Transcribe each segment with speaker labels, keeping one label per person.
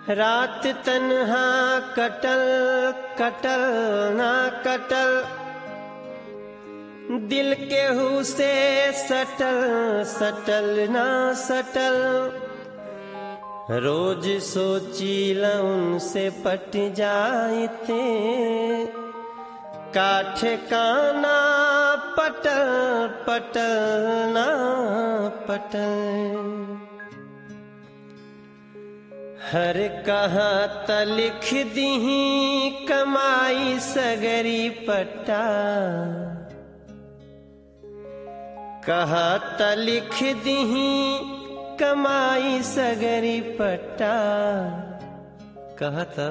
Speaker 1: रात तन्हा कटल कटल ना कटल, दिल केहू से सटल सटल ना सटल। रोज सोचीला उनसे पट जाते, काठे काना पटल पटल ना पटल। हर कहा त लिख दीही कमाई सगरी पट्टा, कहा त लिख दीही कमाई सगरी पट्टा। कहता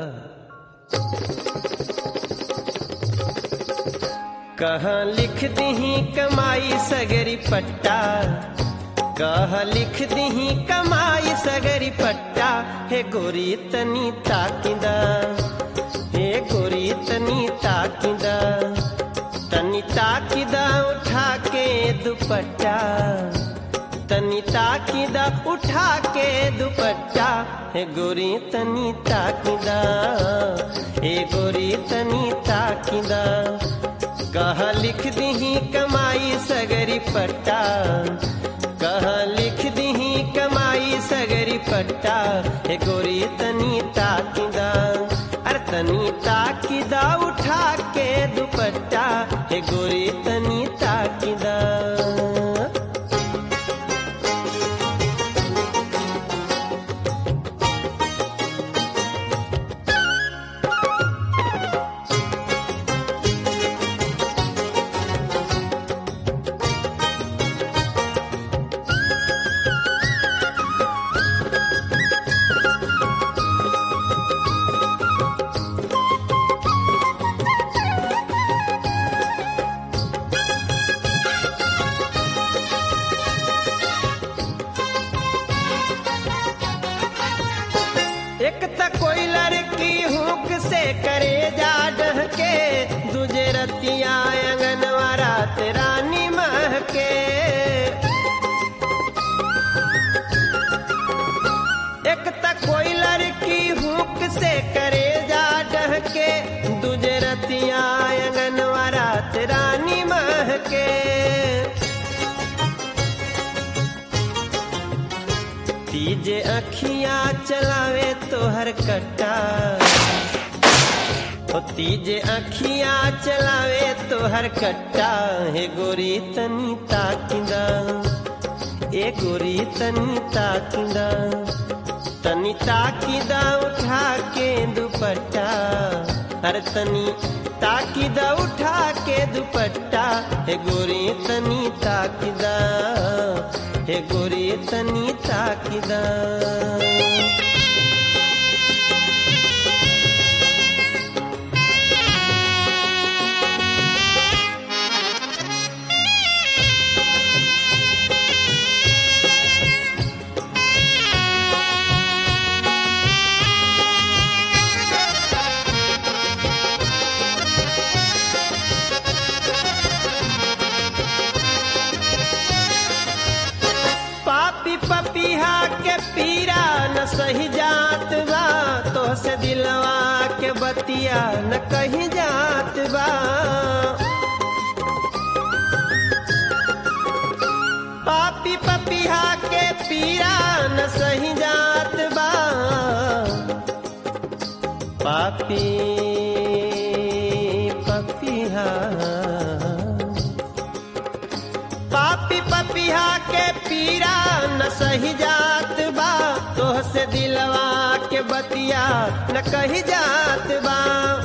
Speaker 1: कहा लिख दीही कमाई सगरी पट्टा, कहा लिख दीही कमाई सगरी पट्टा। हे गोरी तनी ताकिदा, हे गोरी तनी ताकिदा, तनी ताकिदा उठा के दुपट्टा, तनी ताकिदा उठा के दुपट्टा। हे गोरी तनी ताकिदा, हे गोरी तनी ताकिदा, कहा लिख दीही कमाई सगरी पट्टा, कहा लिख दीही कमाई सगरी पट्टा। हे गोरी तनी ताकिदा, अरे तनी ताकिदा उठा के दुपट्टा। हे गोरी तनी ताकिदा। एक त कोई लड़की हुक से करे जा डहके, दूजे रतिया अंगनवा रात रानी महके। एक त कोई लड़की हुक से करे जा डहके, दूजे रतिया अंगनवा रात रानी महके। तीजे अखियां चलावे तो हर कट्टा, ओ तीजे अखियां चलावे तो हर कट्टा। हे गोरी तनी ताकिदा, ए गोरी तनी ताकिदा, तनी ताकिदा उठा के दुपट्टा, अरे तनी ताकिदा उठा के दुपट्टा। हे गोरी तनी ताकिदा, हे गोरी तनी ताकिदा। पपीहा के पीरा न सही जात बा, तो से दिलवा के बतिया न कहीं जात बा। पापी पपीहा के पीरा न सही जात बा, पापी पपीहा, पापी पपीहा के पीरा न सही जात बा, तो से दिलवा के बतिया न कही जात बा।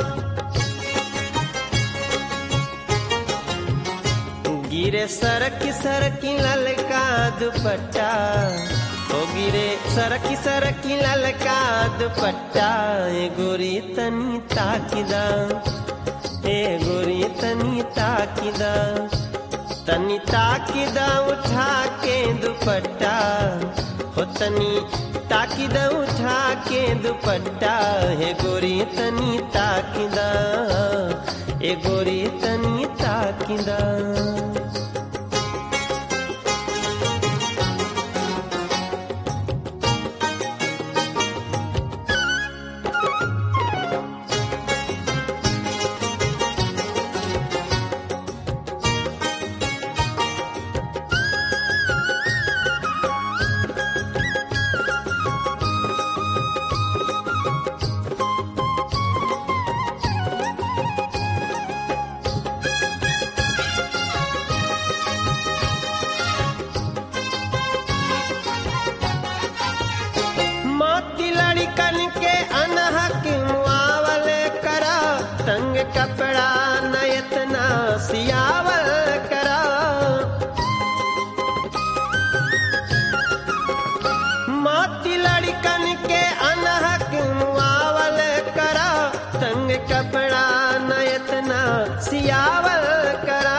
Speaker 1: गिरे सरकी सरकी ललका दुपट्टा, ओ गिरे सरकी सरकी ललका दुपट्टा। ए गोरी तनी ताकिदा, ए गोरी तनी ताकिदा, तनी ताकिदा उठा के दुपट्टा, हो तनी ताकिदा उठा के दुपट्टा। हे गोरी तनी ताकिदा, ए गोरी तनी ताकिदा। सियावल करा।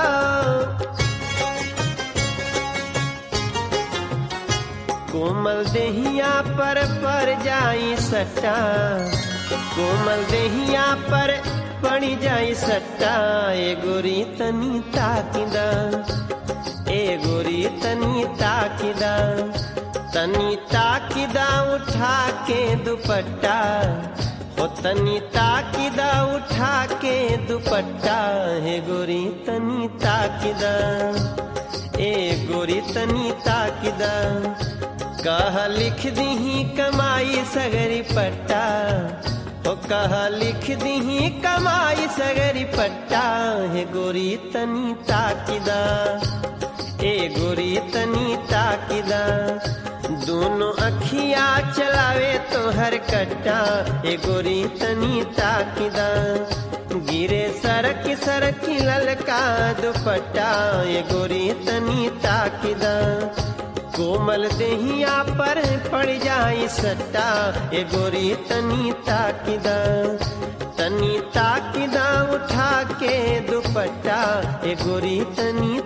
Speaker 1: कोमल देहिया पर जाई सट्टा, कोमल देहिया पर पड़ी जाई सट्टा। ए गोरी तनी ताकिदा, ए गोरी तनी ताकिदा, तनी ताकिदा उठा के दुपट्टा, ओ तनी ताकिदा उठा के दुपट्टा। हे गोरी तनी ताकिदा, ए गोरी तनी ताकिदा, कह लिख दीही कमाई सगरी पट्टा, ओ कह लिख दीही कमाई सगरी पट्टा। हे गोरी तनी ताकिदा, ए गोरी तनी ताकिदा, दोनों अखियाँ चलावे तो हर कट्टा। ए गोरी तनी ताकिदा, गिरे सरक सरक ललका दुपट्टा। ए गोरी तनी ताकिदा, कोमल देहिया पर पड़ जाई सट्टा। ए गोरी तनी ताकिदा, तनी ताकिदा उठा के दुपट्टा। ए गोरी तनी